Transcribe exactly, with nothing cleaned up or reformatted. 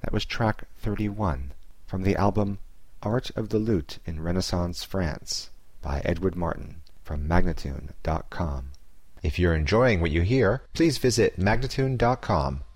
That was track thirty-one from the album Art of the Lute in Renaissance France by Edward Martin from Magnatune dot com. If you're enjoying what you hear, please visit Magnatune dot com